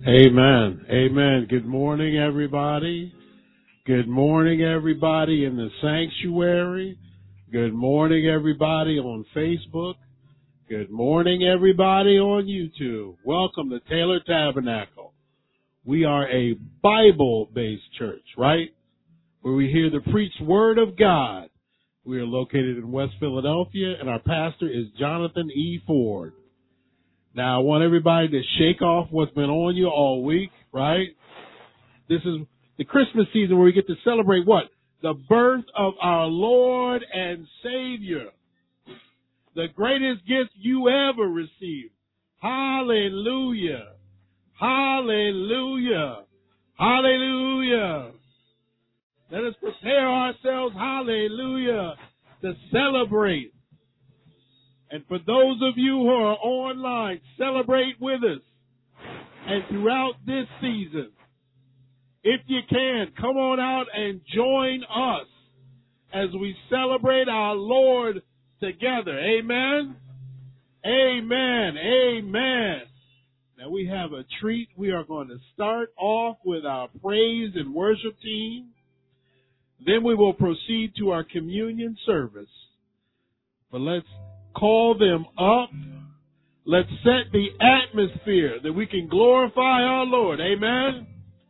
Amen. Amen. Good morning, everybody. Good morning, everybody in the sanctuary. Good morning, everybody on Facebook. Good morning, everybody on YouTube. Welcome to Taylor Tabernacle. We are a Bible-based church, right? Where we hear the preached word of God. We are located in West Philadelphia, and our pastor is Jonathan E. Ford. Now, I want everybody to shake off what's been on you all week, right? This is the Christmas season where we get to celebrate what? The birth of our Lord and Savior. The greatest gift you ever received. Hallelujah. Hallelujah. Hallelujah. Let us prepare ourselves, hallelujah, to celebrate. And for those of you who are online, celebrate with us. And throughout this season, if you can, come on out and join us as we celebrate our Lord together. Amen? Amen. Amen. Now we have a treat. We are going to start off with our praise and worship team. Then we will proceed to our communion service. But let's call them up. Let's set the atmosphere that we can glorify our Lord. Amen?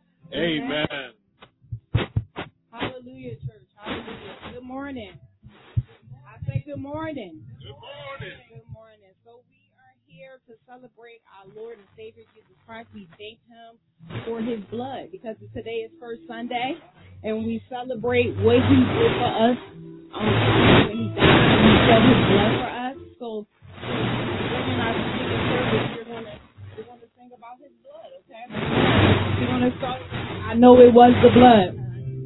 Amen. Hallelujah, church. Hallelujah. Good morning. I say good morning. Good morning. Good morning. So we are here to celebrate our Lord and Savior Jesus Christ. We thank Him for His blood because today is First Sunday, and we celebrate what He did for us when He died and He shed His blood for us. So in our second service, we're going to sing about His blood, okay? We're going to start. I know it was the blood.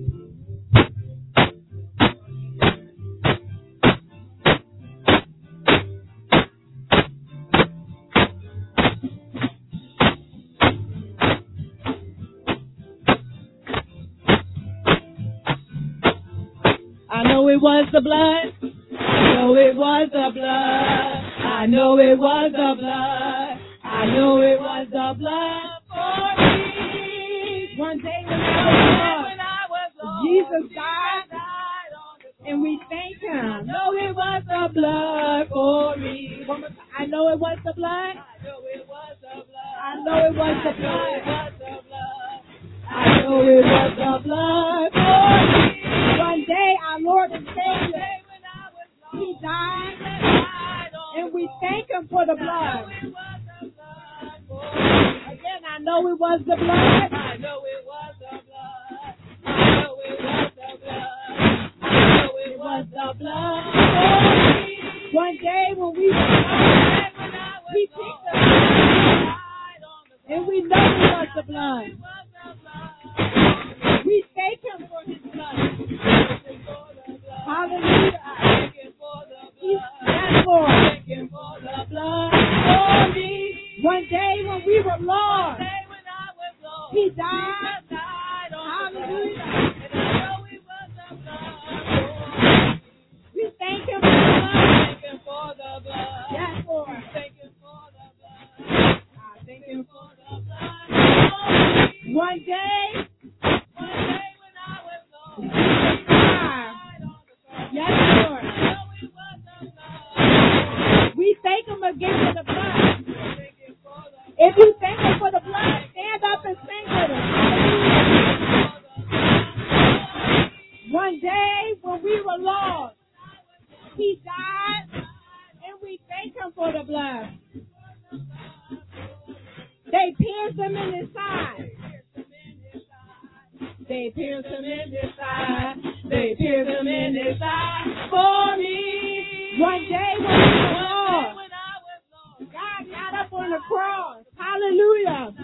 I know it was the blood. I know it was the blood. I know it was the blood. I know it was the blood for me. One day when I was lost, Jesus died, and we thank Him. I know it was the blood for me. One more time. I know it was the blood. I know it was the blood. I know it was the blood. I know it was the blood for me. One day our Lord and Savior, He died, and we thank Him for the blood. Again, I know it was the blood. I know it was the blood. I know it was the blood. I know it was the blood for me. One day when we were lost, He picked us up, and we know it was the blood. We thank Him for His blood. Hallelujah. Yes, Lord. Thank Him for the blood for me. One day when we were lost, He died. Hallelujah. And I know it was the blood. We thank Him for the blood. Thank Him for the blood. Yes, Lord. Thank Him for the blood. I thank Him for the blood. One day when I was lost, He died. Yes, Lord. We thank Him again for the blood. If you thank Him for the blood, stand up and sing with us. One day when we were lost, He died, and we thank Him for the blood. They pierced Him in His side. They pierced Him in His side. They pierced Him in His side for me. One day when we were lost, God got up on the cross. Hallelujah.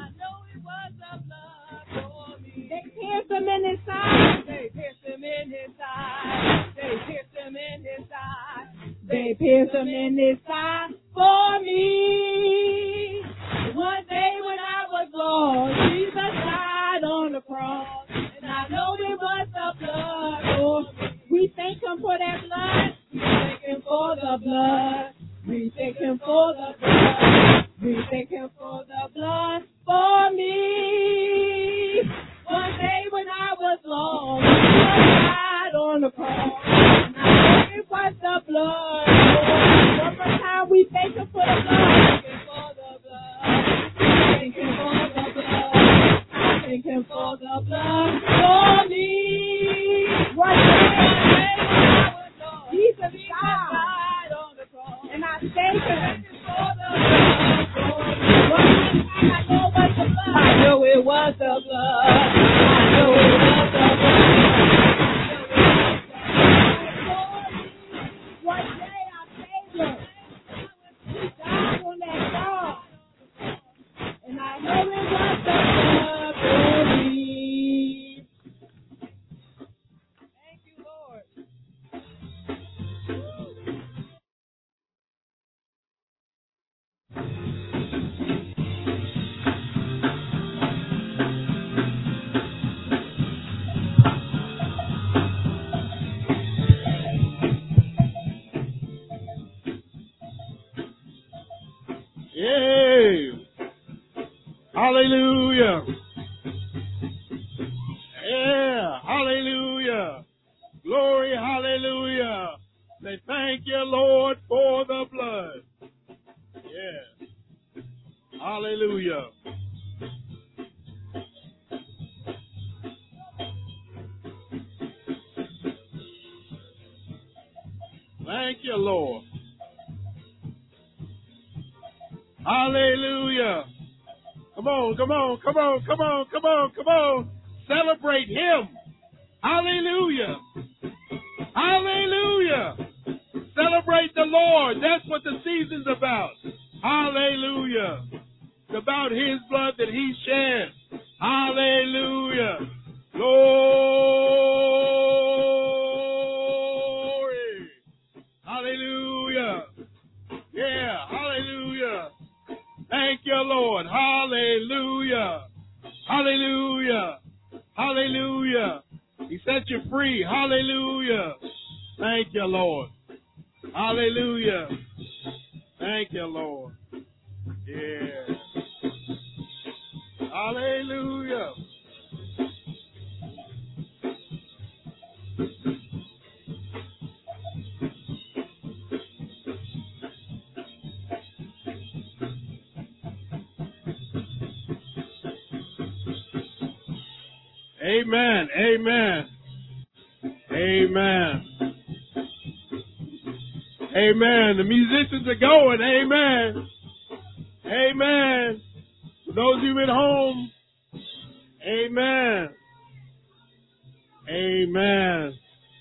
They pierced Him in His side. They pierced Him in His side. They pierced Him in His side. They pierced Him in His side for me. One day when I was lost, Jesus died on the cross. And I know it was the blood. Oh, we thank Him for that blood. We thank Him for the blood. We thank Him for the blood. We thank Him for the blood for me. One day when I was lost, Jesus died on the cross. And I know it was the blood. One more time we thank Him for the blood. Thank Him for the blood. Thank Him for the blood for me. One day I was lost, Jesus died on the cross. And I thank Him for the blood for me. I know it was the blood. I know it was the blood. One day I thank Him. He died on that cross. And I know it was the blood for me. Thank you, Lord. Yay! Hallelujah! Yeah! Hallelujah! Glory! Hallelujah! Say thank you, Lord, for the blood. Yeah! Hallelujah! Thank you, Lord. Hallelujah. Come on, come on, come on, come on, come on, come on. Celebrate Him. Hallelujah. Hallelujah. Celebrate the Lord. That's what the season's about. Hallelujah. It's about His blood that He shed. Hallelujah. Glory. Hallelujah. Yeah, hallelujah. Thank you, Lord. Hallelujah. Hallelujah. Hallelujah. He set you free. Hallelujah. Thank you, Lord. Hallelujah. Thank you, Lord. Yeah. Hallelujah. Amen. Amen. Amen. Amen. The musicians are going. Amen. Amen. For those of you at home, amen. Amen.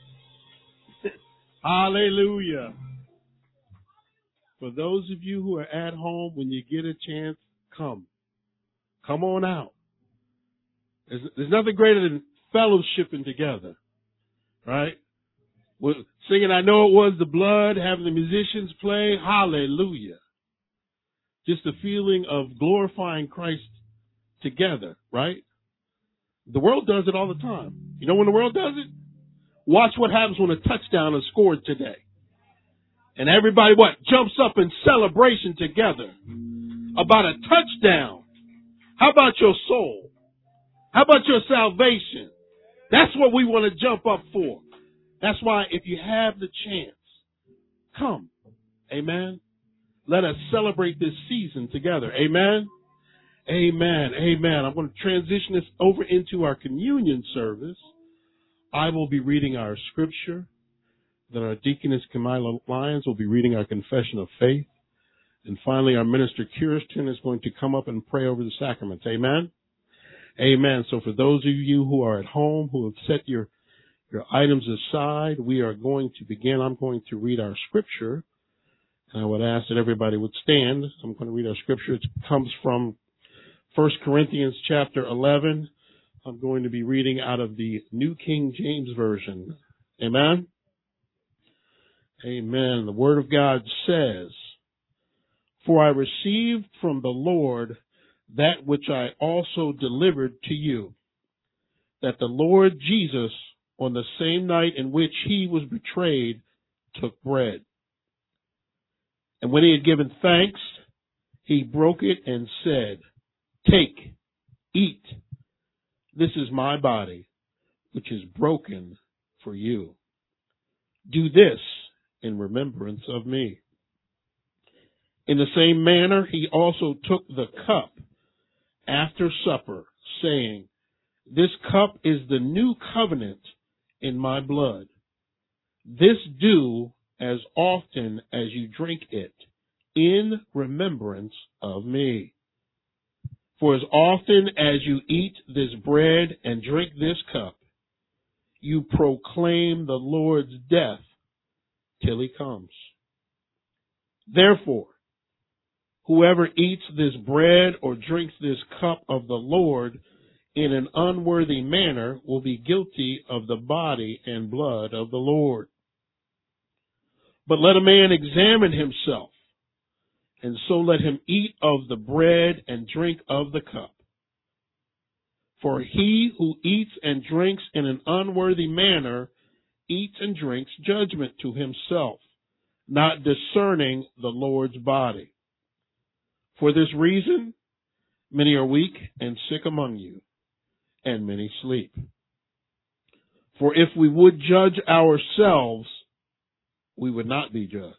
Hallelujah. For those of you who are at home, when you get a chance, come. Come on out. There's nothing greater than fellowshipping together, right? We're singing, I know it was the blood, having the musicians play, hallelujah. Just a feeling of glorifying Christ together, right? The world does it all the time. You know when the world does it? Watch what happens when a touchdown is scored today. And everybody, jumps up in celebration together about a touchdown. How about your soul? How about your salvation? That's what we want to jump up for. That's why if you have the chance, come. Amen. Let us celebrate this season together. Amen. Amen. Amen. I'm going to transition this over into our communion service. I will be reading our scripture. Then our deaconess Kamila Lyons will be reading our confession of faith. And finally, our minister Kirsten is going to come up and pray over the sacraments. Amen. Amen. So for those of you who are at home, who have set your items aside, we are going to begin. I'm going to read our scripture. And I would ask that everybody would stand. I'm going to read our scripture. It comes from 1 Corinthians chapter 11. I'm going to be reading out of the New King James Version. Amen. Amen. The Word of God says, For I received from the Lord that which I also delivered to you, that the Lord Jesus, on the same night in which He was betrayed, took bread. And when He had given thanks, He broke it and said, Take, eat. This is my body, which is broken for you. Do this in remembrance of me. In the same manner, he also took the cup after supper, saying, This cup is the new covenant in my blood. This do as often as you drink it in remembrance of me. For as often as you eat this bread and drink this cup, you proclaim the Lord's death till he comes. Therefore, whoever eats this bread or drinks this cup of the Lord in an unworthy manner will be guilty of the body and blood of the Lord. But let a man examine himself, and so let him eat of the bread and drink of the cup. For he who eats and drinks in an unworthy manner eats and drinks judgment to himself, not discerning the Lord's body. For this reason, many are weak and sick among you, and many sleep. For if we would judge ourselves, we would not be judged.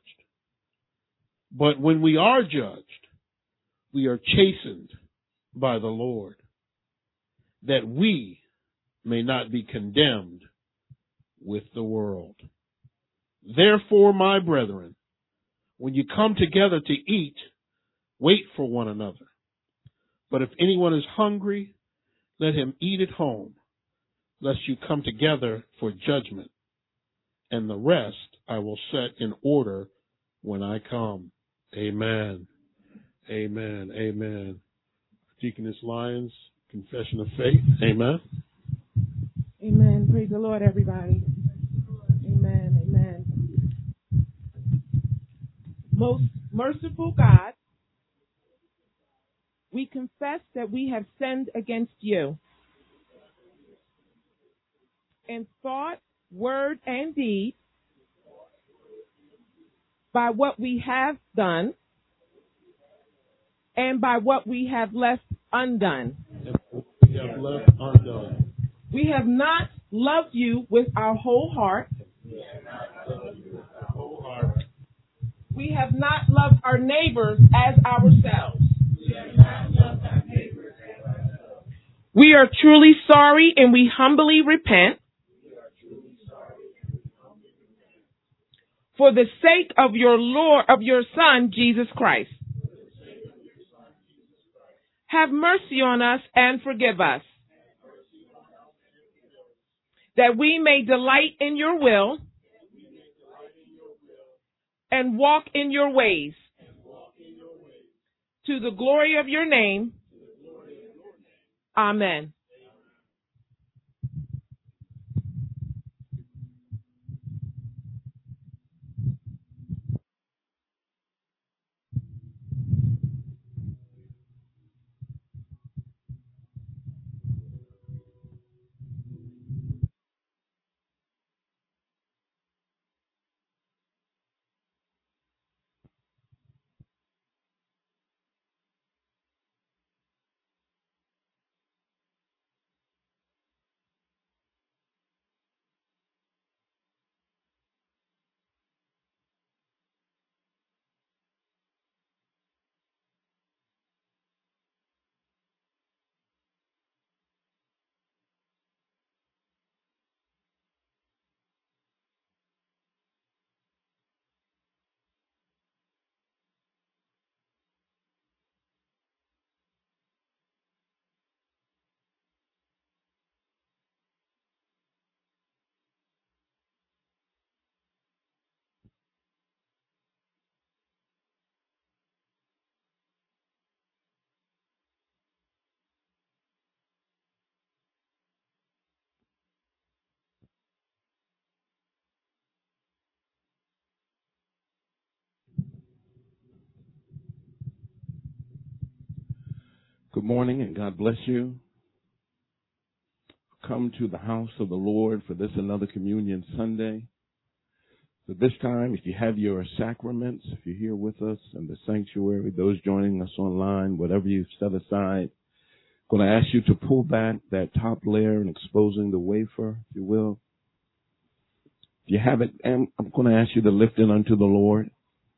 But when we are judged, we are chastened by the Lord, that we may not be condemned with the world. Therefore, my brethren, when you come together to eat, wait for one another. But if anyone is hungry, let him eat at home, lest you come together for judgment. And the rest I will set in order when I come. Amen. Amen. Amen. Deaconess Lyons, confession of faith. Amen. Amen. Praise the Lord, everybody. Amen. Amen. Most merciful God, we confess that we have sinned against you in thought, word, and deed, by what we have done and by what we have left undone. We have not loved you with our whole heart. We have not loved our neighbors as ourselves. We are truly sorry and we humbly repent. For the sake of your Lord, of your Son, Jesus Christ. Have mercy on us and forgive us, that we may delight in your will and walk in your ways, to the glory of your name. Amen. Good morning and God bless you. Come to the house of the Lord for this another Communion Sunday. So this time, if you have your sacraments, if you're here with us in the sanctuary, those joining us online, whatever you've set aside I'm going to ask you to pull back that top layer and exposing the wafer, if you will. If you have it, I'm going to ask you to lift it unto the Lord.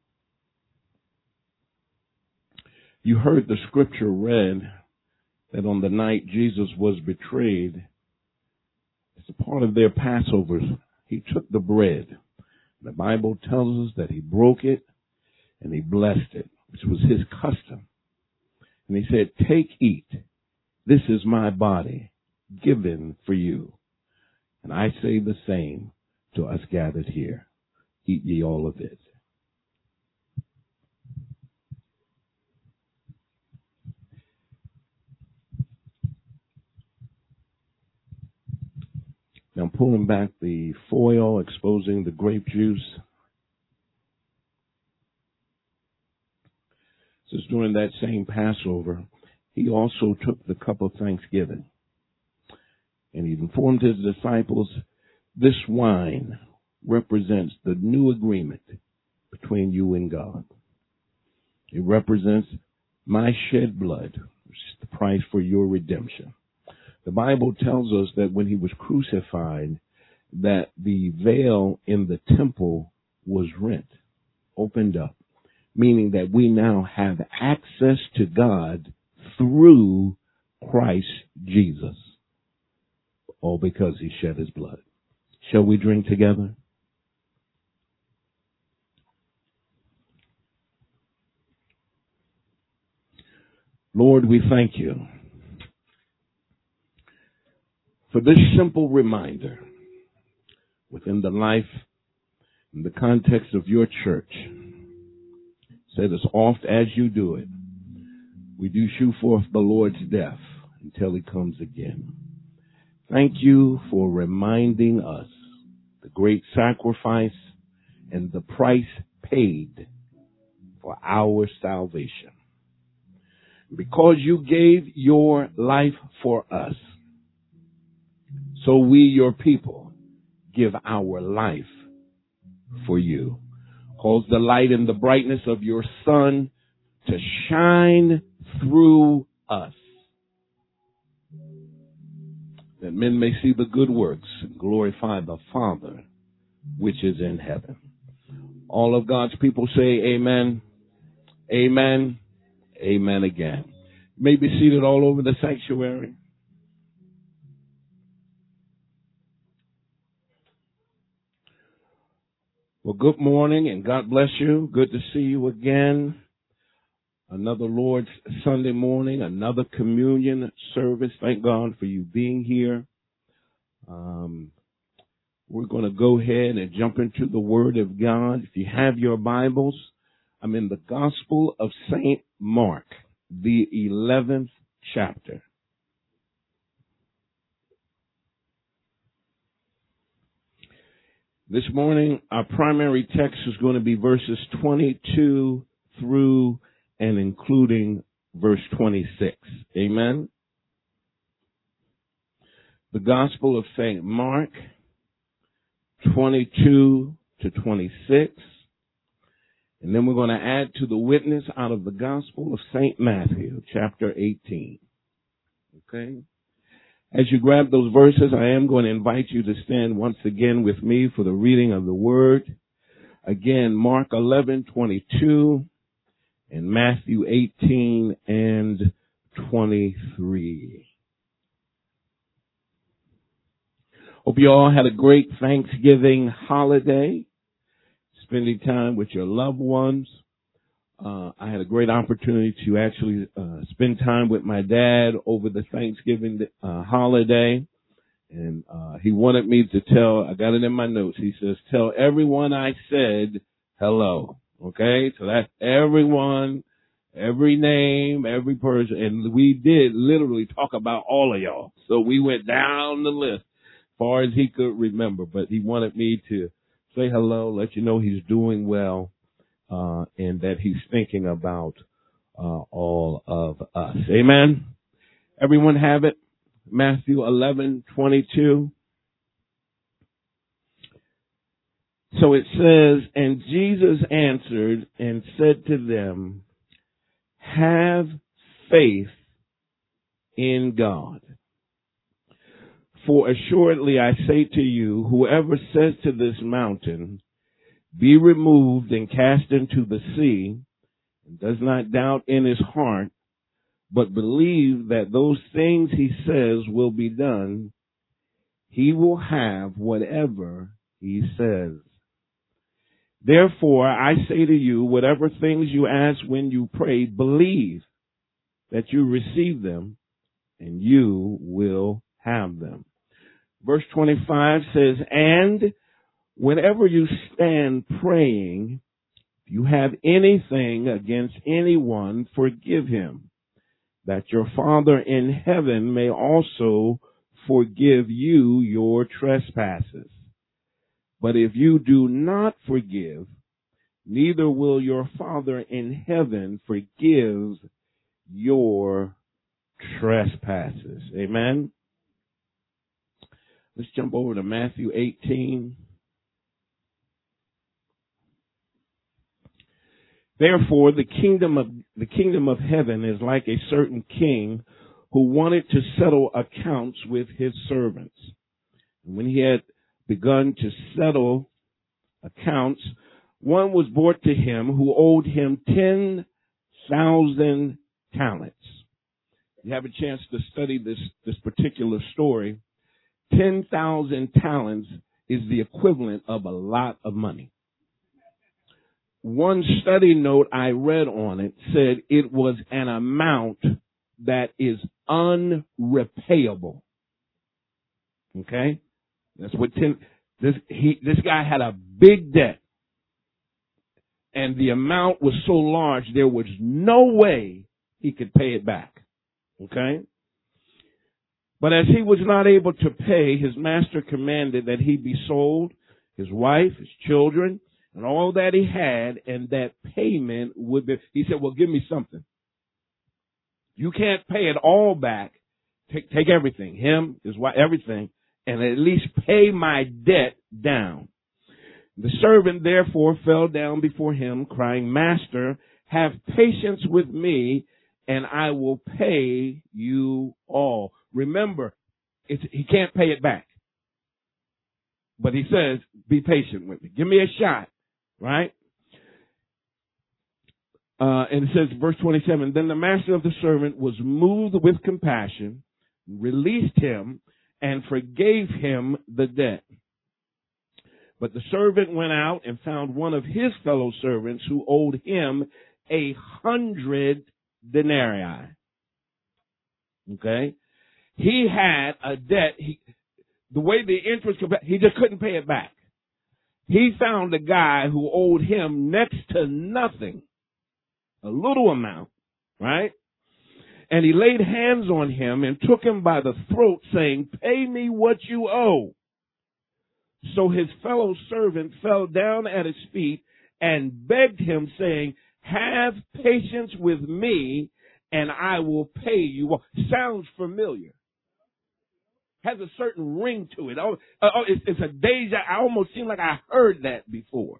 You heard the scripture read that on the night Jesus was betrayed, as a part of their Passover, he took the bread. The Bible tells us that he broke it and he blessed it, which was his custom. And he said, "Take, eat. This is my body given for you." And I say the same to us gathered here. Eat ye all of it. Now I'm pulling back the foil, exposing the grape juice. Says during that same Passover, he also took the cup of thanksgiving. And he informed his disciples, this wine represents the new agreement between you and God. It represents my shed blood, which is the price for your redemption. The Bible tells us that when he was crucified, that the veil in the temple was rent, opened up, meaning that we now have access to God through Christ Jesus, all because he shed his blood. Shall we drink together? Lord, we thank you for this simple reminder within the life and the context of your church. Said as oft as you do it, we do shew forth the Lord's death until he comes again. Thank you for reminding us the great sacrifice and the price paid for our salvation. Because you gave your life for us, so we, your people, give our life for you. Cause the light and the brightness of your Son to shine through us, that men may see the good works and glorify the Father which is in heaven. All of God's people say amen, amen, amen again. You may be seated all over the sanctuary. Well, good morning and God bless you. Good to see you again. Another Lord's Sunday morning, another communion service. Thank God for you being here. We're going to go ahead and jump into the Word of God. If you have your Bibles, I'm in the Gospel of St. Mark, the 11th chapter. This morning, our primary text is going to be verses 22 through and including verse 26. Amen. The Gospel of St. Mark, 22 to 26. And then we're going to add to the witness out of the Gospel of St. Matthew, chapter 18. Okay? As you grab those verses, I am going to invite you to stand once again with me for the reading of the Word. Again, Mark 11:22 and Matthew 18 and 23. Hope you all had a great Thanksgiving holiday, spending time with your loved ones. I had a great opportunity to actually spend time with my dad over the Thanksgiving holiday. And he wanted me to tell, I got it in my notes, he says, tell everyone I said hello. Okay? So that's everyone, every name, every person. And we did literally talk about all of y'all. So we went down the list as far as he could remember. But he wanted me to say hello, let you know he's doing well. And that he's thinking about all of us. Amen. Everyone have it? Matthew 11:22. So it says, and Jesus answered and said to them, have faith in God. For assuredly I say to you, whoever says to this mountain, be removed and cast into the sea, and does not doubt in his heart, but believe that those things he says will be done, he will have whatever he says. Therefore, I say to you, whatever things you ask when you pray, believe that you receive them, and you will have them. Verse 25 says, and whenever you stand praying, if you have anything against anyone, forgive him, that your Father in heaven may also forgive you your trespasses. But if you do not forgive, neither will your Father in heaven forgive your trespasses. Amen. Let's jump over to Matthew 18. Therefore, the kingdom of heaven is like a certain king who wanted to settle accounts with his servants. And when he had begun to settle accounts, one was brought to him who owed him 10,000 talents. You have a chance to study this particular story. 10,000 talents is the equivalent of a lot of money. One study note I read on it said it was an amount that is unrepayable. Okay? That's what this guy had a big debt. And the amount was so large there was no way he could pay it back. Okay? But as he was not able to pay, his master commanded that he be sold, his wife, his children, and all that he had, and that payment would be, he said, well, give me something. You can't pay it all back. Take everything, him, his wife, everything, and at least pay my debt down. The servant therefore fell down before him, crying, Master, have patience with me, and I will pay you all. Remember, he can't pay it back. But he says, be patient with me. Give me a shot. Right? And it says, verse 27, then the master of the servant was moved with compassion, released him, and forgave him the debt. But the servant went out and found one of his fellow servants who owed him 100 denarii. Okay? He had a debt. The way the interest, he just couldn't pay it back. He found a guy who owed him next to nothing, a little amount, right? And he laid hands on him and took him by the throat, saying, pay me what you owe. So his fellow servant fell down at his feet and begged him, saying, have patience with me, and I will pay you. Sounds familiar. Has a certain ring to it. It's a deja. I almost seem like I heard that before.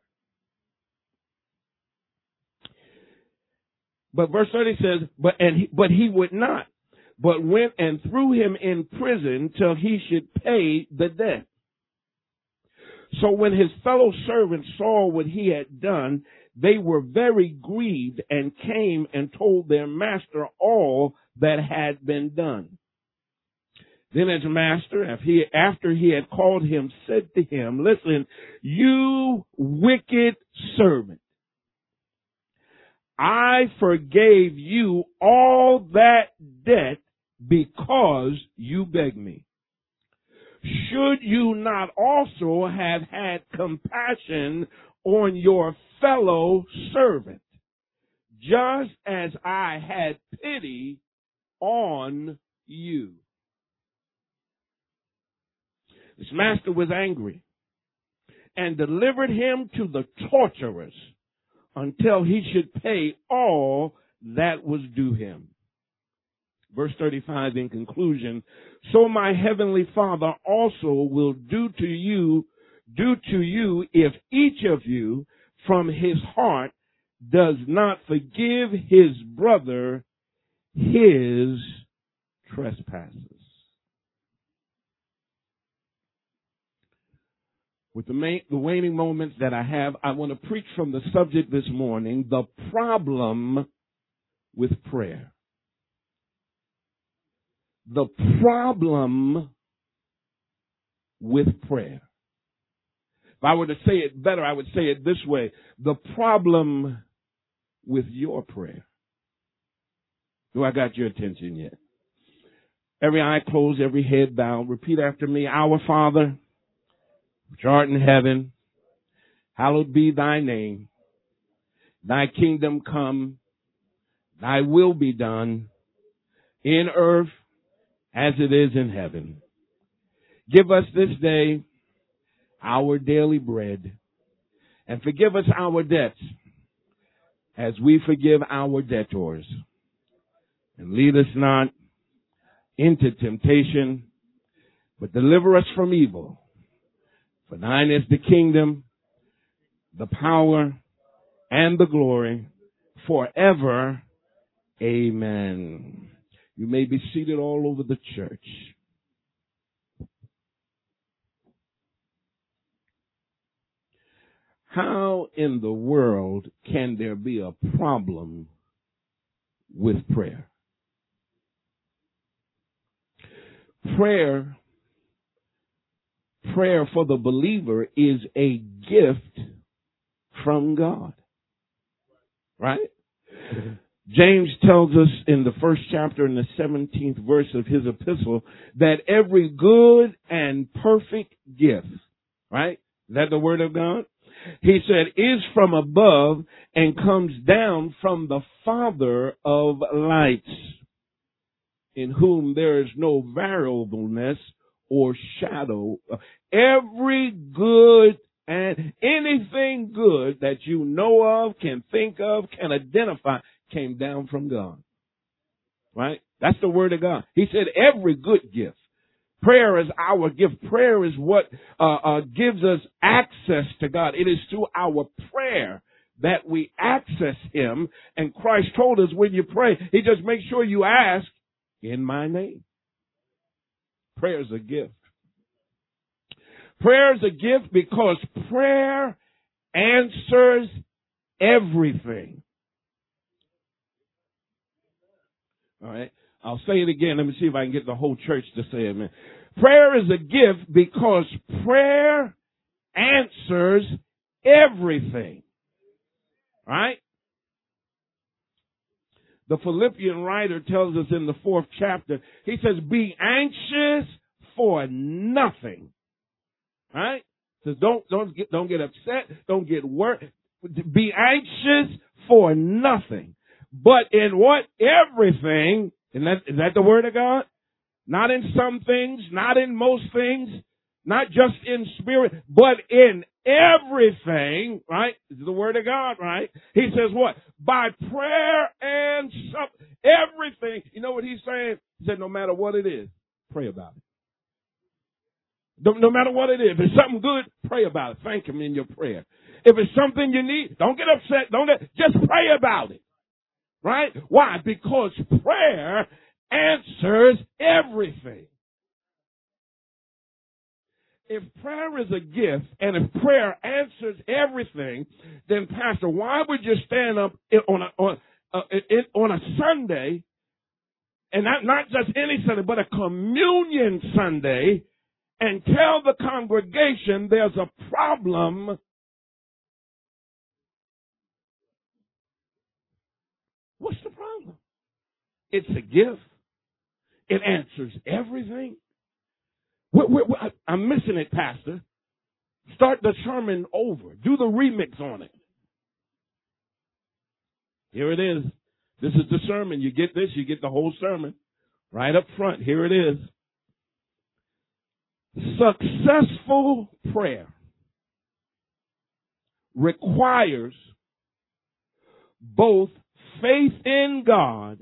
But verse 30 says, but he would not, but went and threw him in prison till he should pay the debt. So when his fellow servants saw what he had done, they were very grieved and came and told their master all that had been done. Then his master, after he had called him, said to him, listen, you wicked servant, I forgave you all that debt because you begged me. Should you not also have had compassion on your fellow servant, just as I had pity on you? His master was angry and delivered him to the torturers until he should pay all that was due him. Verse 35 in conclusion, so my heavenly Father also will do to you if each of you from his heart does not forgive his brother his trespasses. With the waning moments that I have, I want to preach from the subject this morning, the problem with prayer. The problem with prayer. If I were to say it better, I would say it this way. The problem with your prayer. Do I got your attention yet? Every eye closed, every head bowed. Repeat after me. Our Father, which art in heaven, hallowed be thy name. Thy kingdom come, thy will be done in earth as it is in heaven. Give us this day our daily bread, and forgive us our debts as we forgive our debtors. And lead us not into temptation, but deliver us from evil. For thine is the kingdom, the power, and the glory forever. Amen. You may be seated all over the church. How in the world can there be a problem with prayer? Prayer for the believer is a gift from God. Right? James tells us in the first chapter in the 17th verse of his epistle that every good and perfect gift, right? Is that the word of God? He said, is from above and comes down from the Father of lights, in whom there is no variableness or shadow. Every good and anything good that you know of, can think of, can identify, came down from God. Right? That's the word of God. He said every good gift. Prayer is our gift. Prayer is what gives us access to God. It is through our prayer that we access Him. And Christ told us when you pray, He just makes sure you ask in my name. Prayer is a gift. Prayer is a gift because prayer answers everything. All right. I'll say it again. Let me see if I can get the whole church to say it, man. Prayer is a gift because prayer answers everything. All right? The Philippian writer tells us in the 4th chapter, he says, be anxious for nothing. All right? Says don't get upset, don't get worried. Be anxious for nothing. But in what? Everything. Is that the word of God? Not in some things, not in most things, not just in spirit, but in everything, right? This is the word of God, right? He says what? By prayer and everything. You know what he's saying? He said no matter what it is, pray about it. No matter what it is. If it's something good, pray about it. Thank Him in your prayer. If it's something you need, don't get upset. Just pray about it. Right? Why? Because prayer answers everything. If prayer is a gift and if prayer answers everything, then Pastor, why would you stand up on a Sunday, and not just any Sunday, but a communion Sunday, and tell the congregation there's a problem What's the problem? It's a gift. It answers everything. I'm missing it, Pastor. Start the sermon over. Do the remix on it. Here it is. This is the sermon. You get this, you get the whole sermon. Right up front. Here it is. Successful prayer requires both faith in God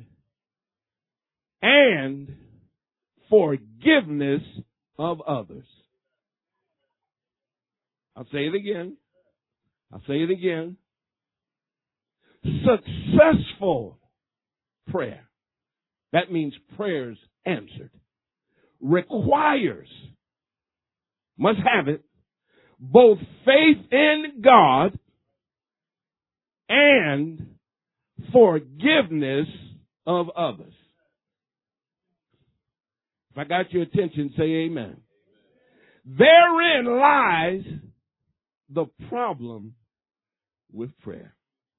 and forgiveness of others. I'll say it again. Successful prayer that means prayers answered, requires, must have it, both faith in God and forgiveness of others. If I got your attention, say amen. Therein lies the problem with prayer.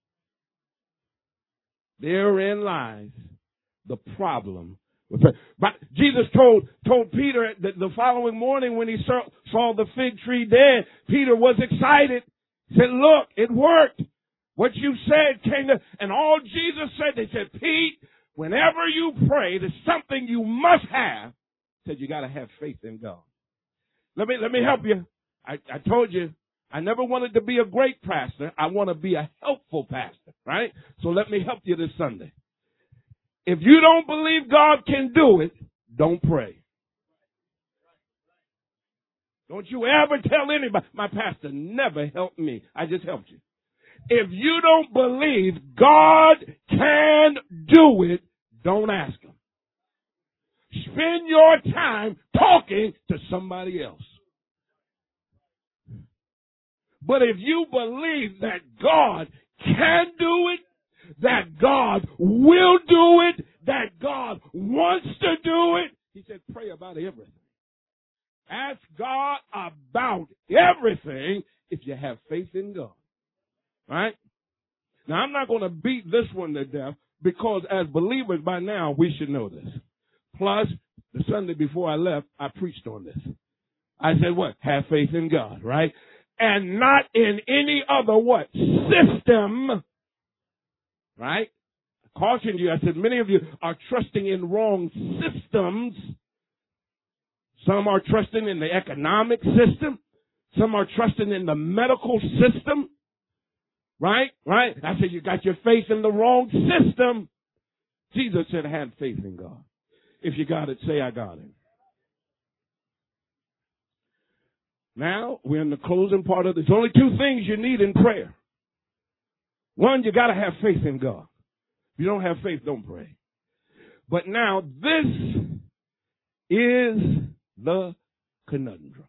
Therein lies the problem with prayer. But Jesus told Peter that the following morning when he saw the fig tree dead, Peter was excited. He said, look, it worked. What you said came to, and all Jesus said, they said, Pete, whenever you pray, there's something you must have. He said, you got to have faith in God. Let me help you. I told you, I never wanted to be a great pastor. I want to be a helpful pastor, right? So let me help you this Sunday. If you don't believe God can do it, don't pray. Don't you ever tell anybody, my pastor never helped me. I just helped you. If you don't believe God can do it, don't ask him. Spend your time talking to somebody else. But if you believe that God can do it, that God will do it, that God wants to do it, he said, pray about everything. Ask God about everything if you have faith in God. Right? Now, I'm not going to beat this one to death because as believers by now, we should know this. Plus, the Sunday before I left, I preached on this. I said what? Have faith in God, right? And not in any other what? System. Right? I cautioned you. I said many of you are trusting in wrong systems. Some are trusting in the economic system. Some are trusting in the medical system. Right? Right? I said you got your faith in the wrong system. Jesus said have faith in God. If you got it, say I got it. Now, we're in the closing part of this. There's only two things you need in prayer. One, you got to have faith in God. If you don't have faith, don't pray. But now, this is the conundrum.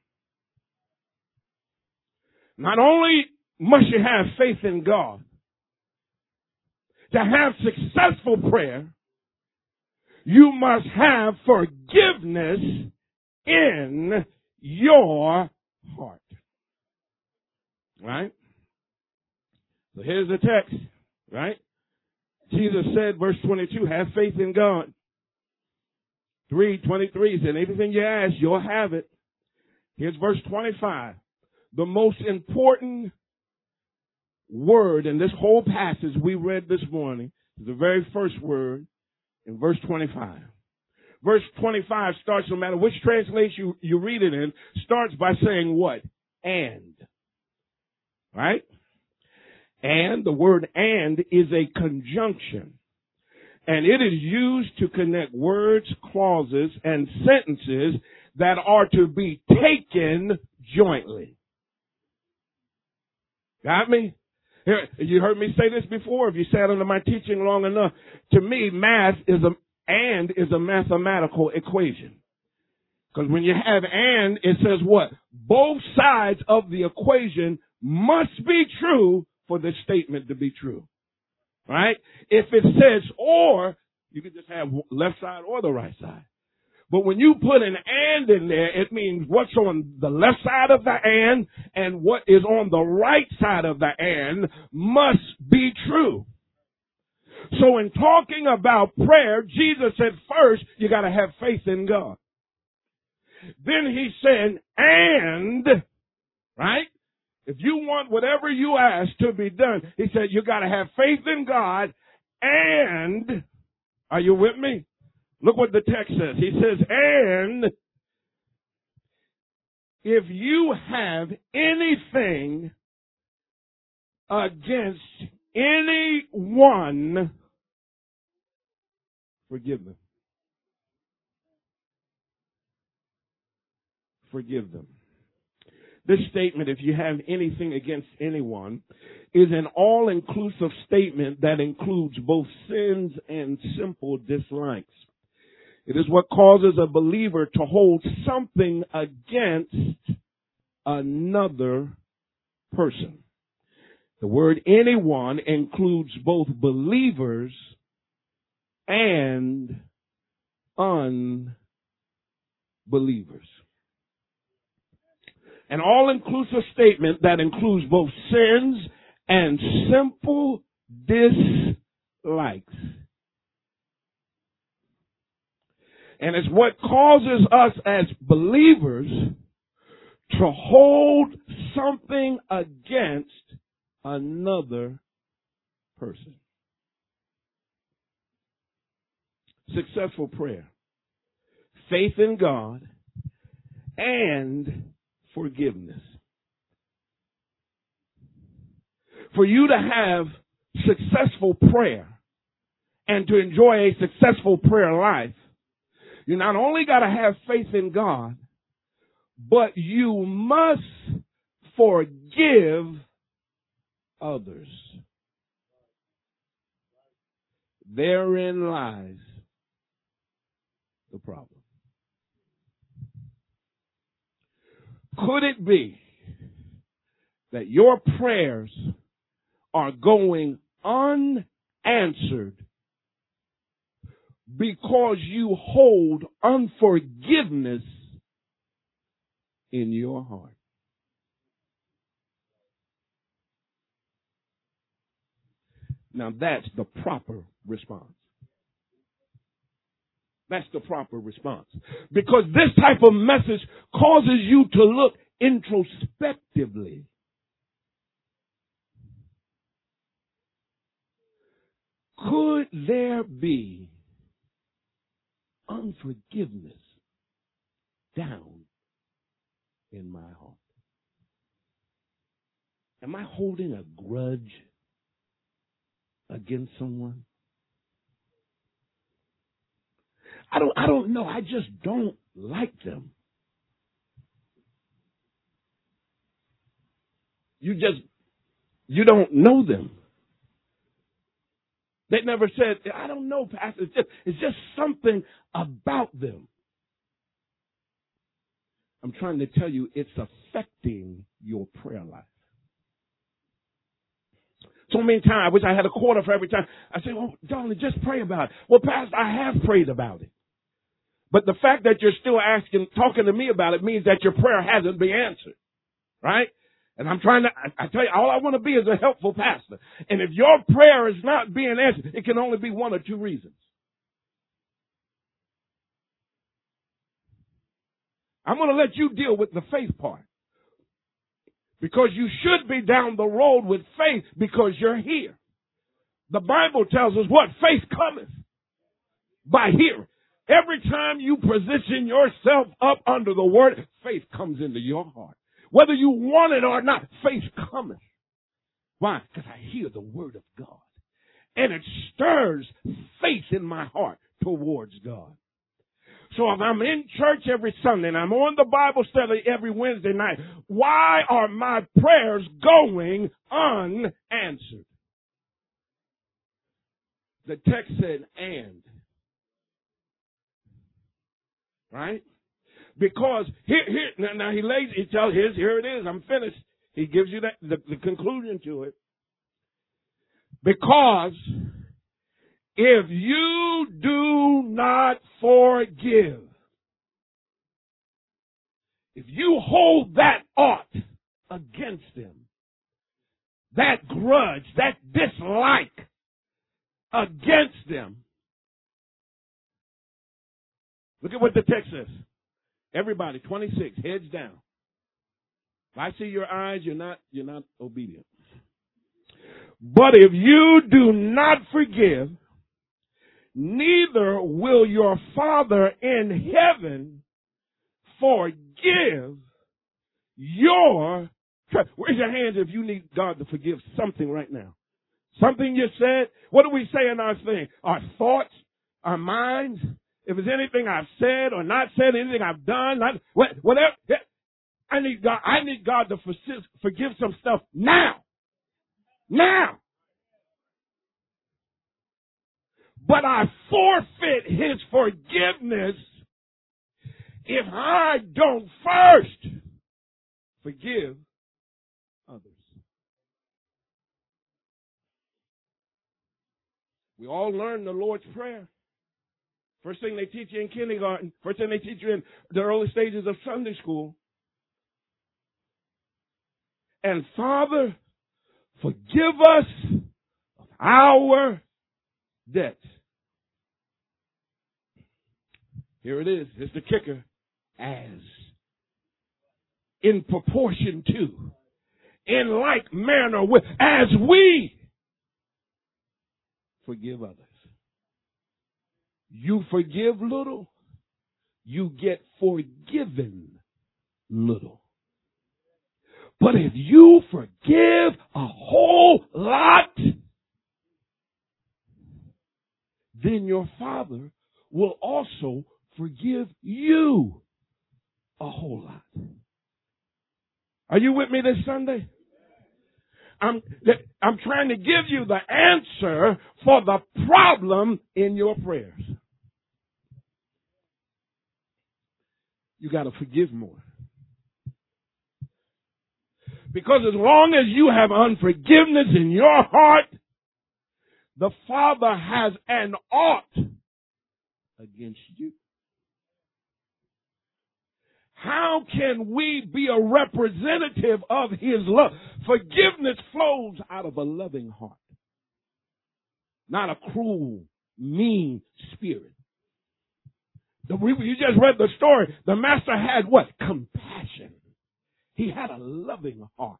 Not only must you have faith in God, to have successful prayer, you must have forgiveness in your heart. Right? So here's the text, right? Jesus said, verse 22, have faith in God. 3:23 said, anything you ask, you'll have it. Here's verse 25. The most important word in this whole passage we read this morning is the very first word in verse 25. Verse 25 starts, no matter which translation you read it in, starts by saying what? And. Right? And, the word and is a conjunction. And it is used to connect words, clauses, and sentences that are to be taken jointly. Got me? Here, you heard me say this before. If you sat under my teaching long enough, to me, math is a mathematical equation. Because when you have and, it says what? Both sides of the equation must be true for the statement to be true. Right? If it says or, you can just have left side or the right side. But when you put an and in there, it means what's on the left side of the and what is on the right side of the and must be true. So in talking about prayer, Jesus said first, you got to have faith in God. Then he said, and, right? If you want whatever you ask to be done, he said, you got to have faith in God and, are you with me? Look what the text says. He says, and if you have anything against anyone, forgive them. Forgive them. This statement, if you have anything against anyone, is an all-inclusive statement that includes both sins and simple dislikes. It is what causes a believer to hold something against another person. The word anyone includes both believers and unbelievers. An all-inclusive statement that includes both sins and simple dislikes. And it's what causes us as believers to hold something against another person. Successful prayer, faith in God, and forgiveness. For you to have successful prayer and to enjoy a successful prayer life, you not only got to have faith in God, but you must forgive others. Therein lies the problem. Could it be that your prayers are going unanswered because you hold unforgiveness in your heart? Now that's the proper response. That's the proper response. Because this type of message causes you to look introspectively. Could there be unforgiveness down in my heart? Am I holding a grudge against someone? I don't know. I just don't like them. You don't know them. They never said, I don't know, Pastor. It's just something about them. I'm trying to tell you, it's affecting your prayer life. So many times, I wish I had a quarter for every time. I say, well, darling, just pray about it. Well, Pastor, I have prayed about it. But the fact that you're still talking to me about it means that your prayer hasn't been answered. Right? And I'm trying to, I tell you, all I want to be is a helpful pastor. And if your prayer is not being answered, it can only be one or two reasons. I'm going to let you deal with the faith part. Because you should be down the road with faith because you're here. The Bible tells us what? Faith cometh by hearing. Every time you position yourself up under the word, faith comes into your heart. Whether you want it or not, faith cometh. Why? Because I hear the word of God. And it stirs faith in my heart towards God. So if I'm in church every Sunday and I'm on the Bible study every Wednesday night, why are my prayers going unanswered? The text said, and. Right? Because here it is, I'm finished. He gives you the conclusion to it. Because if you do not forgive, if you hold that ought against them, that grudge, that dislike against them, look at what the text says. Everybody, 26, heads down. If I see your eyes, you're not obedient. But if you do not forgive, neither will your Father in heaven forgive your trespasses. Raise your hands if you need God to forgive something right now. Something you said. What do we say in our thing? Our thoughts, our minds. If there's anything I've said or not said, anything I've done, whatever, I need God to forgive some stuff now. Now. but I forfeit his forgiveness if I don't first forgive others. We all learn the Lord's Prayer. First thing they teach you in kindergarten, first thing they teach you in the early stages of Sunday school. And Father, forgive us of our debts. Here it is. Here's the kicker. As. In proportion to. In like manner with. As we forgive others. You forgive little, you get forgiven little. But if you forgive a whole lot, then your Father will also forgive you a whole lot. Are you with me this Sunday? I'm trying to give you the answer for the problem in your prayers. You got to forgive more. Because as long as you have unforgiveness in your heart, the Father has an ought against you. How can we be a representative of His love? Forgiveness flows out of a loving heart, not a cruel, mean spirit. You just read the story. The master had what? Compassion. He had a loving heart.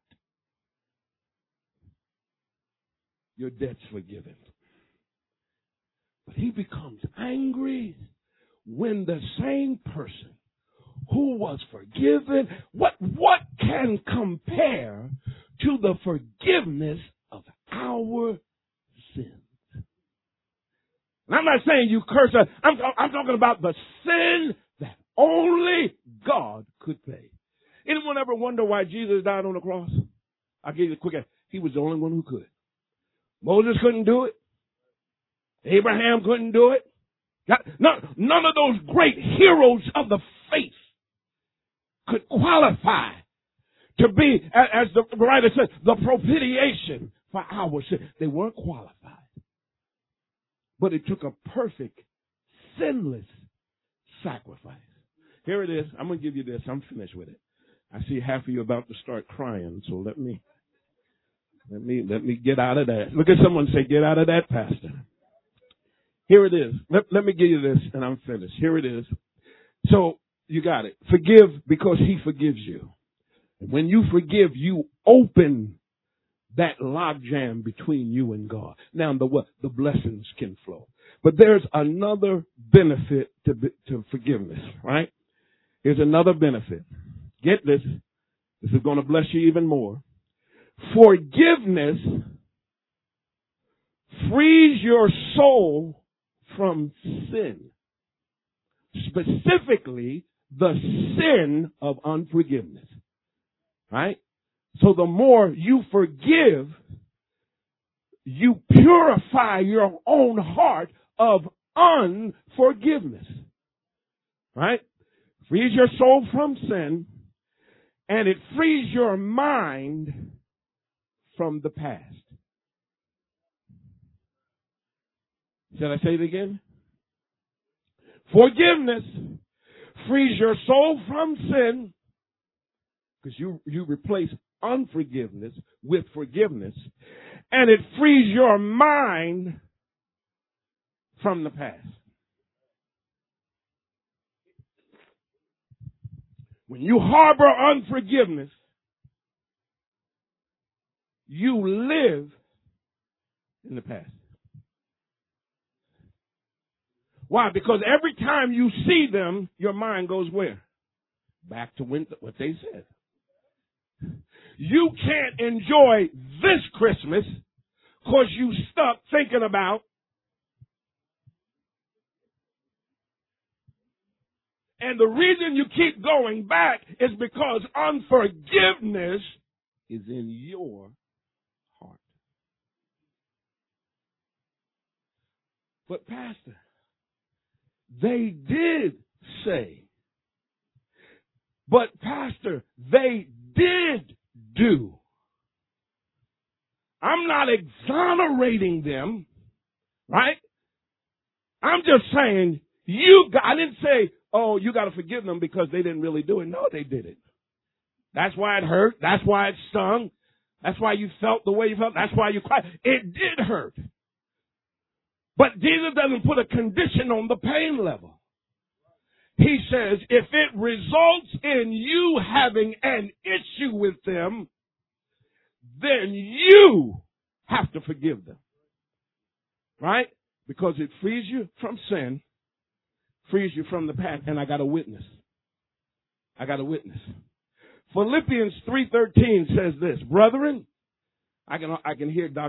Your debt's forgiven. But he becomes angry when the same person who was forgiven, what can compare to the forgiveness of our sins? And I'm not saying you curse us. I'm talking about the sin that only God could pay. Anyone ever wonder why Jesus died on the cross? I'll give you a quick answer. He was the only one who could. Moses couldn't do it. Abraham couldn't do it. None of those great heroes of the faith could qualify to be, as the writer said, the propitiation for our sin. They weren't qualified. But it took a perfect, sinless sacrifice. Here it is. I'm going to give you this. I'm finished with it. I see half of you about to start crying, so let me get out of that. Look at someone say, get out of that, Pastor. Here it is. Let me give you this, and I'm finished. Here it is. So, you got it. Forgive because He forgives you. When you forgive, you open that logjam between you and God. Now, the blessings can flow. But there's another benefit to forgiveness, right? Here's another benefit. Get this. This is going to bless you even more. Forgiveness frees your soul from sin. Specifically, the sin of unforgiveness. Right? So the more you forgive, you purify your own heart of unforgiveness. Right? Frees your soul from sin, and it frees your mind from the past. Shall I say it again? Forgiveness frees your soul from sin, because you replace unforgiveness with forgiveness, and it frees your mind from the past. When you harbor unforgiveness, you live in the past. Why? Because every time you see them, your mind goes where? Back to what they said. You can't enjoy this Christmas because you stuck thinking about. And the reason you keep going back is because unforgiveness is in your heart. But Pastor, they did say. But Pastor, they did do. I'm not exonerating them, right? I'm just saying, I didn't say, oh, you got to forgive them because they didn't really do it. No, they did it. That's why it hurt. That's why it stung. That's why you felt the way you felt. That's why you cried. It did hurt. But Jesus doesn't put a condition on the pain level. He says, if it results in you having an issue with them, then you have to forgive them. Right? Because it frees you from sin, frees you from the past. And I got a witness. Philippians 3:13 says this, brethren, I can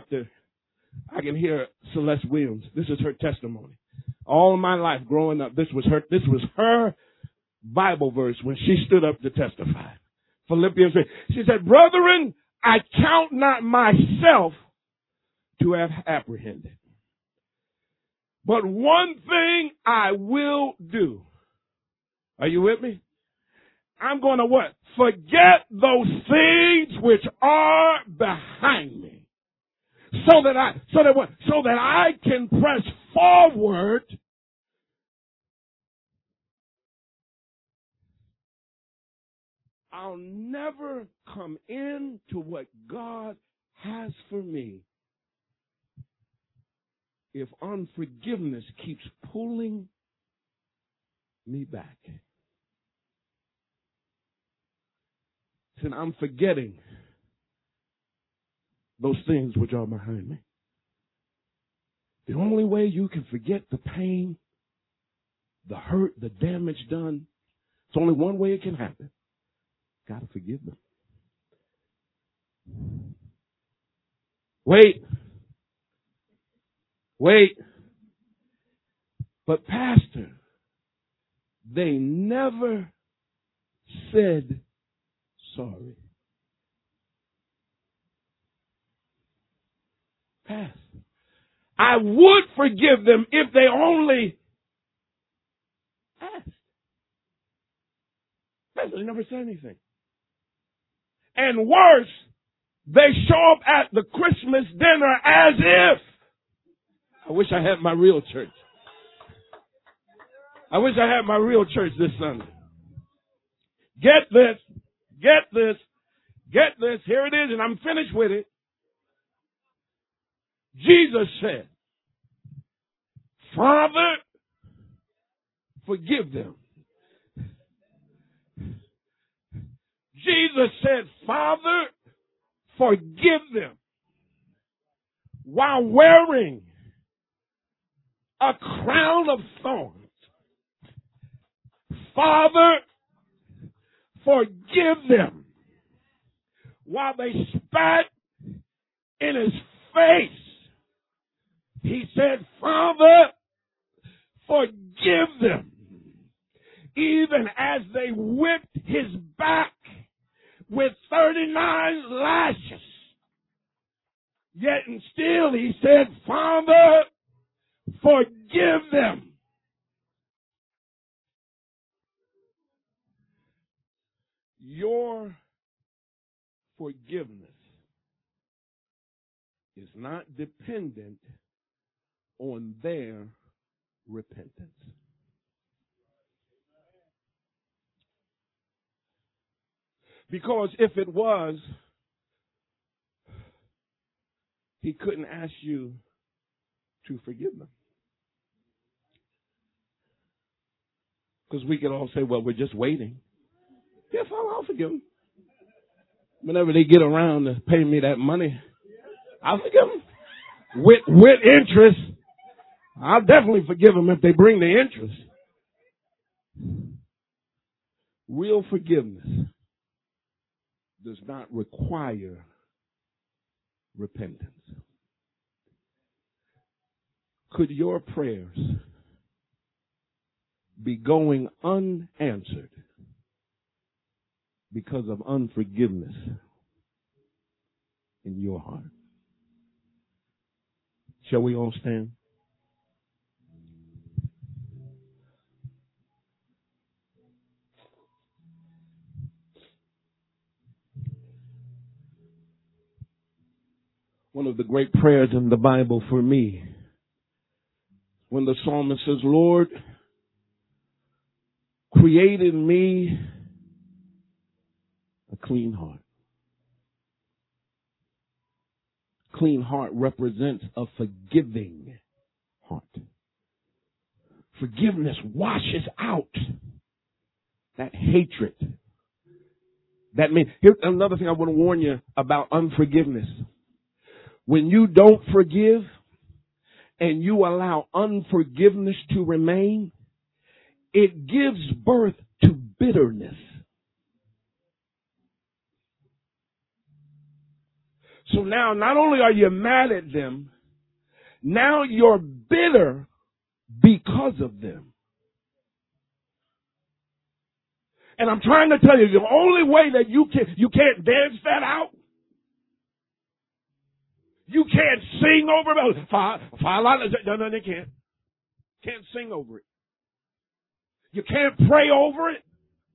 hear Celeste Williams. This is her testimony. All of my life growing up, this was her Bible verse when she stood up to testify. Philippians 3. She said, brethren, I count not myself to have apprehended. But one thing I will do. Are you with me? I'm going to what? Forget those things which are behind me. So that I can press forward I'll never come into what God has for me if unforgiveness keeps pulling me back. And I'm forgetting those things which are behind me. The only way you can forget the pain, the hurt, the damage done, it's only one way it can happen. Got to forgive them. Wait. But Pastor, they never said sorry. Pastor, I would forgive them if they only asked. Pastor, they never said anything. And worse, they show up at the Christmas dinner as if. I wish I had my real church. I wish I had my real church this Sunday. Get this. Here it is, and I'm finished with it. Jesus said, Father, forgive them. Jesus said, Father, forgive them, while wearing a crown of thorns. Father, forgive them, while they spat in his face. He said, Father, forgive them, even as they whipped his back with 39 lashes. Yet and still he said, Father, forgive them. Your forgiveness is not dependent on their repentance. Because if it was, he couldn't ask you to forgive them. Because we could all say, well, we're just waiting. Yes, I'll forgive them. Whenever they get around to pay me that money, I'll forgive them. With interest. I'll definitely forgive them if they bring the interest. Real forgiveness does not require repentance. Could your prayers be going unanswered because of unforgiveness in your heart? Shall we all stand? One of the great prayers in the Bible for me, when the psalmist says, Lord, create in me a clean heart. Clean heart represents a forgiving heart. Forgiveness washes out that hatred. That means, here's another thing I want to warn you about unforgiveness. When you don't forgive and you allow unforgiveness to remain, it gives birth to bitterness. So now, not only are you mad at them, now you're bitter because of them. And I'm trying to tell you, the only way that you can't dance that out. You can't sing over it. No, they can't. Can't sing over it. You can't pray over it.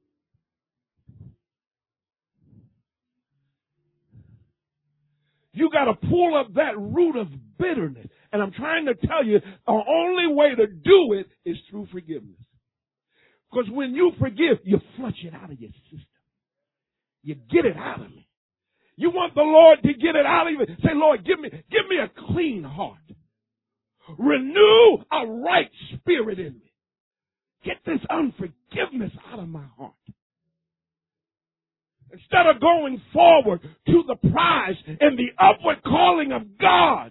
You got to pull up that root of bitterness. And I'm trying to tell you, the only way to do it is through forgiveness. Because when you forgive, you flush it out of your system. You get it out of me. You want the Lord to get it out of you. Say, Lord, give me a clean heart. Renew a right spirit in me. Get this unforgiveness out of my heart. Instead of going forward to the prize and the upward calling of God,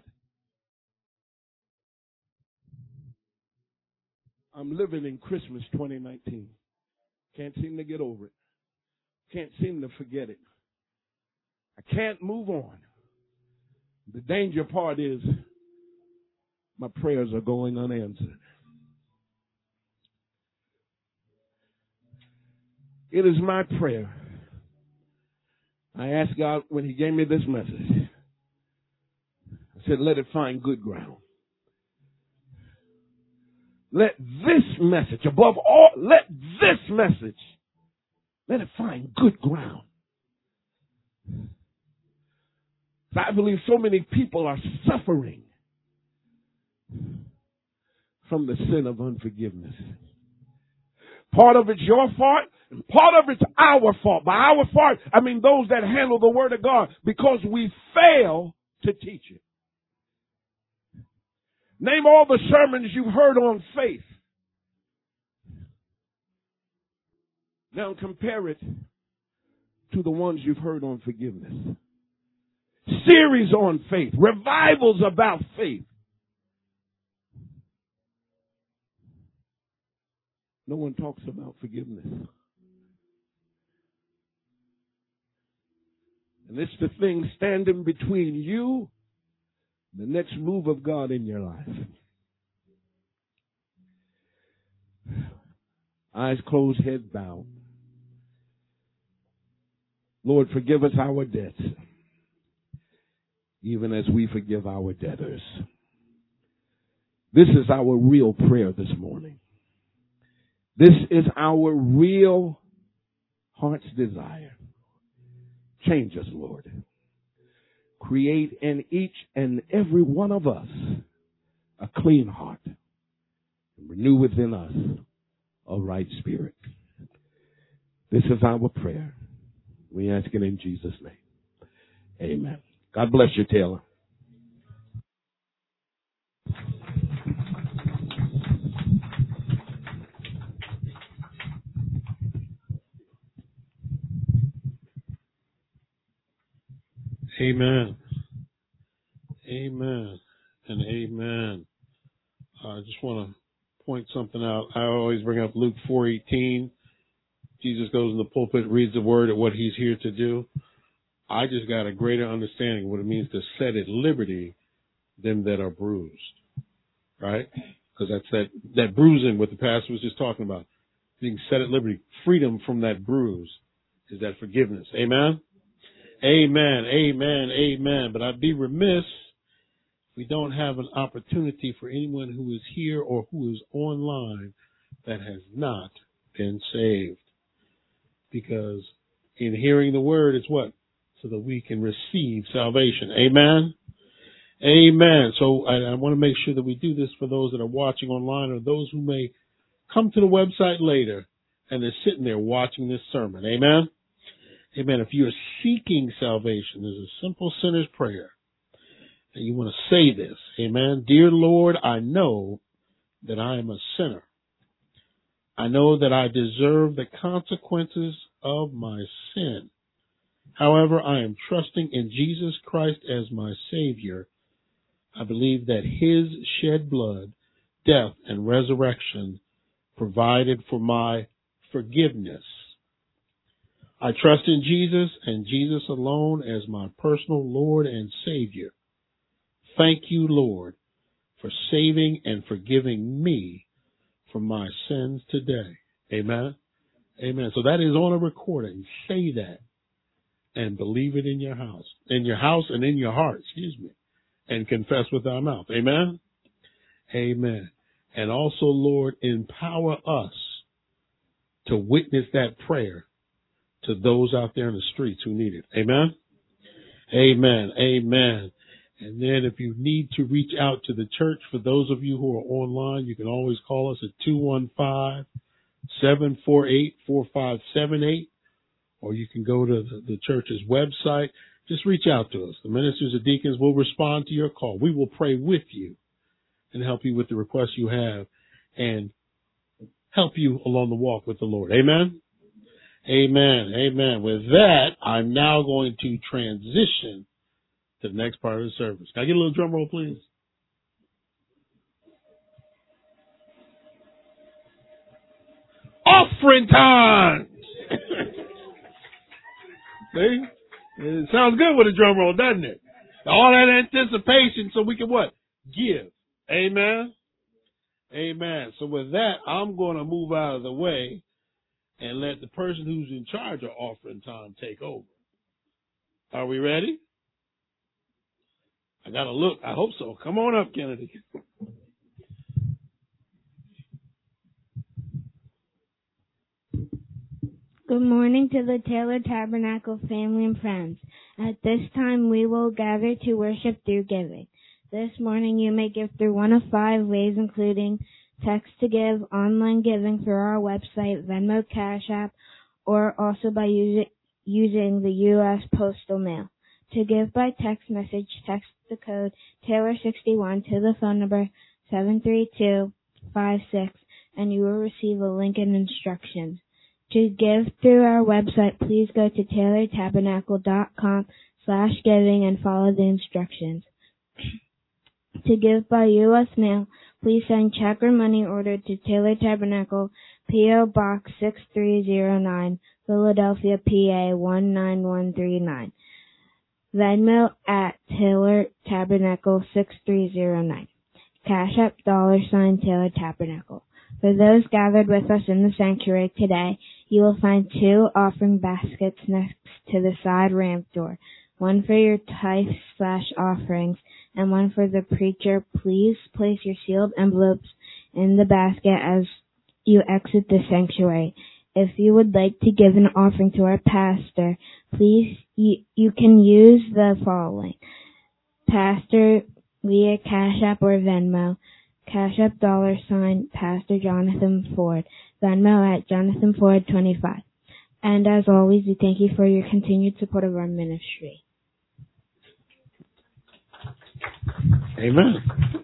I'm living in Christmas 2019. Can't seem to get over it. Can't seem to forget it. I can't move on. The danger part is my prayers are going unanswered. It is my prayer. I asked God when He gave me this message. I said, let it find good ground. Let this message, above all, let it find good ground. I believe so many people are suffering from the sin of unforgiveness. Part of it's your fault, and part of it's our fault. By our fault, I mean those that handle the Word of God, because we fail to teach it. Name all the sermons you've heard on faith. Now compare it to the ones you've heard on forgiveness. Series on faith, revivals about faith. No one talks about forgiveness. And it's the thing standing between you and the next move of God in your life. Eyes closed, head bowed. Lord, forgive us our debts, even as we forgive our debtors. This is our real prayer this morning. This is our real heart's desire. Change us, Lord. Create in each and every one of us a clean heart. And renew within us a right spirit. This is our prayer. We ask it in Jesus' name. Amen. God bless you, Taylor. Amen. Amen. And amen. I just want to point something out. I always bring up Luke 4:18. Jesus goes in the pulpit, reads the word of what he's here to do. I just got a greater understanding of what it means to set at liberty them that are bruised. Right? Because that's that bruising what the pastor was just talking about. Being set at liberty. Freedom from that bruise is that forgiveness. Amen? Amen, amen, amen. But I'd be remiss if we don't have an opportunity for anyone who is here or who is online that has not been saved. Because in hearing the word, it's what? So that we can receive salvation. Amen? Amen. So I want to make sure that we do this for those that are watching online or those who may come to the website later and they're sitting there watching this sermon. Amen. Amen. If you're seeking salvation, there's a simple sinner's prayer. And you want to say this. Amen. Dear Lord, I know that I am a sinner. I know that I deserve the consequences of my sin. However, I am trusting in Jesus Christ as my Savior. I believe that His shed blood, death, and resurrection provided for my forgiveness. I trust in Jesus and Jesus alone as my personal Lord and Savior. Thank you, Lord, for saving and forgiving me from my sins today. Amen. Amen. So that is on a recording. Say that and believe it in your house and in your heart, and confess with our mouth. Amen. Amen. And also, Lord, empower us to witness that prayer to those out there in the streets who need it. Amen. Amen. Amen. And then if you need to reach out to the church, for those of you who are online, you can always call us at 215-748-4578, or you can go to the church's website. Just reach out to us. The ministers or deacons will respond to your call. We will pray with you and help you with the requests you have and help you along the walk with the Lord. Amen? Amen. Amen. With that, I'm now going to transition to the next part of the service. Can I get a little drum roll, please? Offering time! See? It sounds good with a drum roll, doesn't it? All that anticipation so we can what? Give. Amen? Amen. So with that, I'm going to move out of the way and let the person who's in charge of offering time take over. Are we ready? I got to look. I hope so. Come on up, Kennedy. Good morning to the Taylor Tabernacle family and friends. At this time, we will gather to worship through giving. This morning, you may give through one of 5 ways, including text to give, online giving through our website, Venmo, Cash App, or also by using the U.S. Postal Mail. To give by text message, text the code Taylor61 to the phone number 73256, and you will receive a link and instructions. To give through our website, please go to taylortabernacle.com/giving and follow the instructions. To give by U.S. mail, please send check or money order to Taylor Tabernacle, P.O. Box 6309, Philadelphia, PA 19139. Venmo at Taylor Tabernacle 6309. Cash App $ Taylor Tabernacle. For those gathered with us in the sanctuary today, you will find 2 offering baskets next to the side ramp door, one for your tithes/offerings and one for the preacher. Please place your sealed envelopes in the basket as you exit the sanctuary. If you would like to give an offering to our pastor, please, you can use the following. Pastor via Cash App or Venmo. Cash App $ Pastor Jonathan Ford. Venmo at Jonathan Ford 25. And as always, we thank you for your continued support of our ministry. Amen.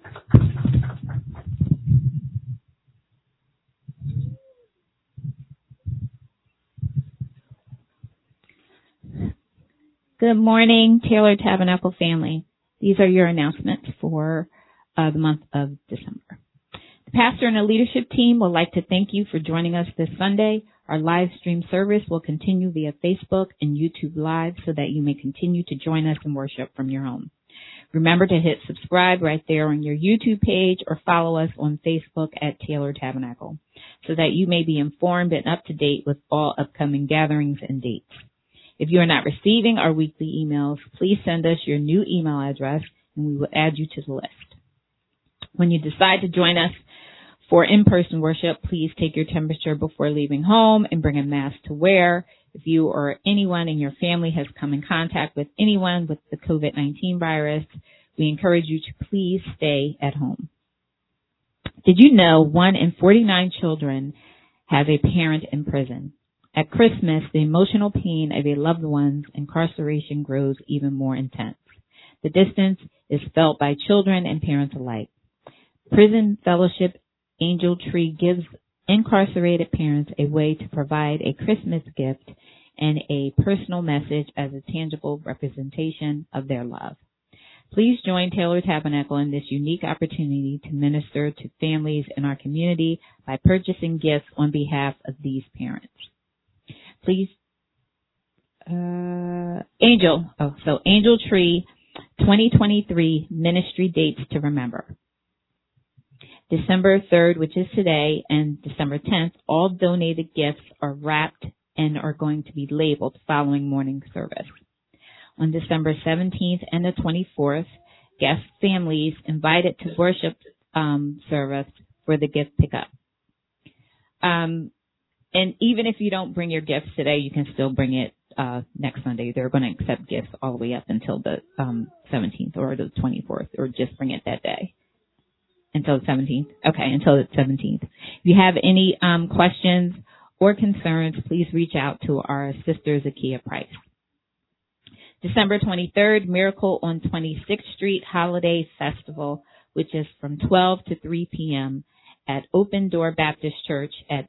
Good morning, Taylor Tabernacle family. These are your announcements for the month of December. The pastor and the leadership team would like to thank you for joining us this Sunday. Our live stream service will continue via Facebook and YouTube Live so that you may continue to join us in worship from your home. Remember to hit subscribe right there on your YouTube page or follow us on Facebook at Taylor Tabernacle so that you may be informed and up to date with all upcoming gatherings and dates. If you are not receiving our weekly emails, please send us your new email address and we will add you to the list. When you decide to join us for in-person worship, please take your temperature before leaving home and bring a mask to wear. If you or anyone in your family has come in contact with anyone with the COVID-19 virus, We encourage you to please stay at home. Did you know 1 in 49 children have a parent in prison? At Christmas, the emotional pain of a loved one's incarceration grows even more intense. The distance is felt by children and parents alike. Prison Fellowship Angel Tree gives incarcerated parents a way to provide a Christmas gift and a personal message as a tangible representation of their love. Please join Taylor Tabernacle in this unique opportunity to minister to families in our community by purchasing gifts on behalf of these parents. Please, Angel Tree 2023 ministry dates to remember. December 3rd, which is today, and December 10th, all donated gifts are wrapped and are going to be labeled following morning service. On December 17th and the 24th, guest families invited to worship service for the gift pickup. And even if you don't bring your gifts today, you can still bring it next Sunday. They're going to accept gifts all the way up until the 17th or the 24th, or just bring it that day. Until the 17th? Okay, until the 17th. If you have any questions or concerns, please reach out to our sister Zakiya Price. December 23rd, Miracle on 26th Street Holiday Festival, which is from 12 to 3 p.m. at Open Door Baptist Church at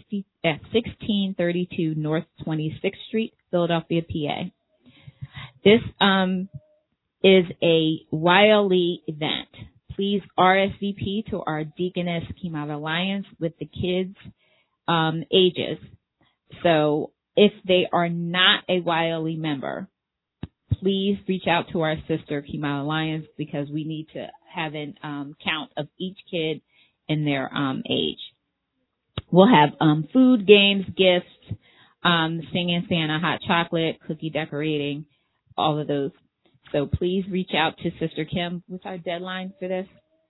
1632 North 26th Street, Philadelphia, PA. This is a YLE event. Please RSVP to our Deaconess Came Out Alliance with the kids' ages. So if they are not a YLE member, please reach out to our sister Came Out Alliance, because we need to have a count of each kid in their age. We'll have food, games, gifts, singing Santa, hot chocolate, cookie decorating, all of those. So please reach out to Sister Kim. What's our deadline for this?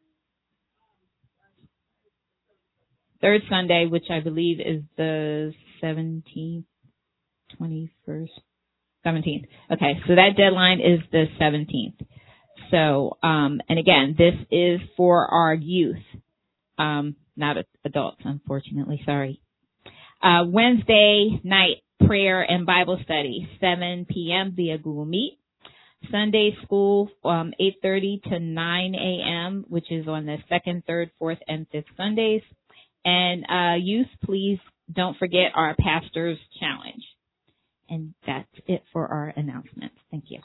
Third Sunday, which I believe is the 17th, 21st, 17th. Okay, so that deadline is the 17th. So, and again, this is for our youth, not adults, unfortunately, sorry. Wednesday night prayer and Bible study, 7 p.m. via Google Meet. Sunday school, 8:30 to 9 a.m., which is on the 2nd, 3rd, 4th, and 5th Sundays. And youth, please don't forget our Pastor's Challenge. And that's it for our announcements. Thank you.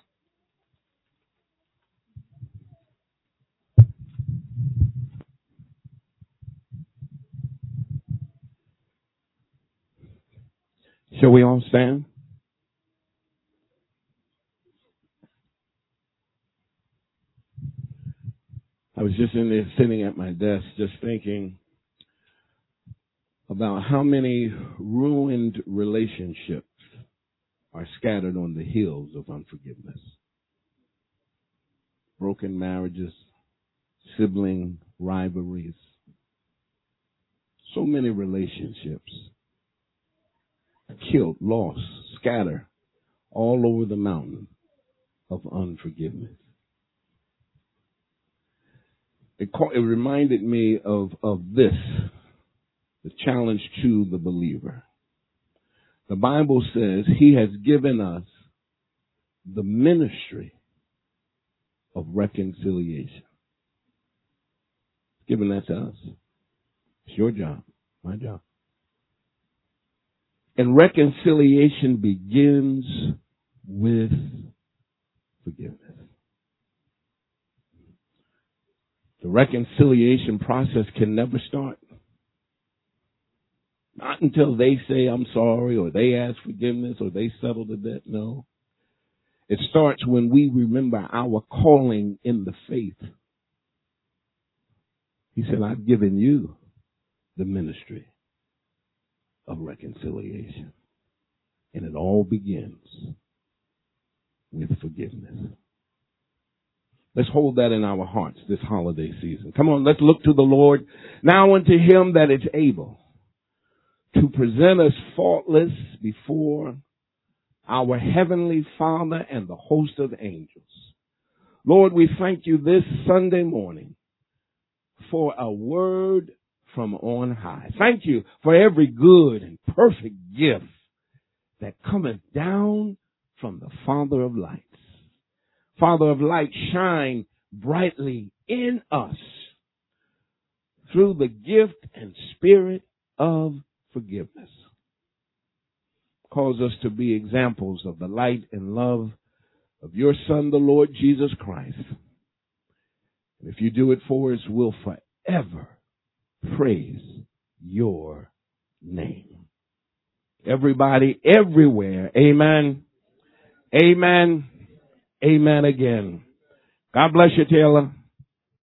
Shall we all stand? I was just in there sitting at my desk just thinking about how many ruined relationships are scattered on the hills of unforgiveness. Broken marriages, sibling rivalries, so many relationships killed, lost, scattered all over the mountain of unforgiveness. It reminded me of this, the challenge to the believer. The Bible says He has given us the ministry of reconciliation. He's given that to us. It's your job, my job. And reconciliation begins with forgiveness. The reconciliation process can never start. Not until they say, I'm sorry, or they ask forgiveness, or they settle the debt. No. It starts when we remember our calling in the faith. He said, I've given you the ministry of reconciliation. And it all begins with forgiveness. Let's hold that in our hearts this holiday season. Come on, let's look to the Lord. Now unto Him that is able to present us faultless before our heavenly Father and the host of angels. Lord, we thank you this Sunday morning for a word from on high. Thank you for every good and perfect gift that cometh down from the Father of lights. Father of light, shine brightly in us through the gift and spirit of forgiveness. Cause us to be examples of the light and love of your Son, the Lord Jesus Christ. And if you do it for us, we'll forever praise your name. Everybody, everywhere, amen, amen, amen again. God bless you, Taylor.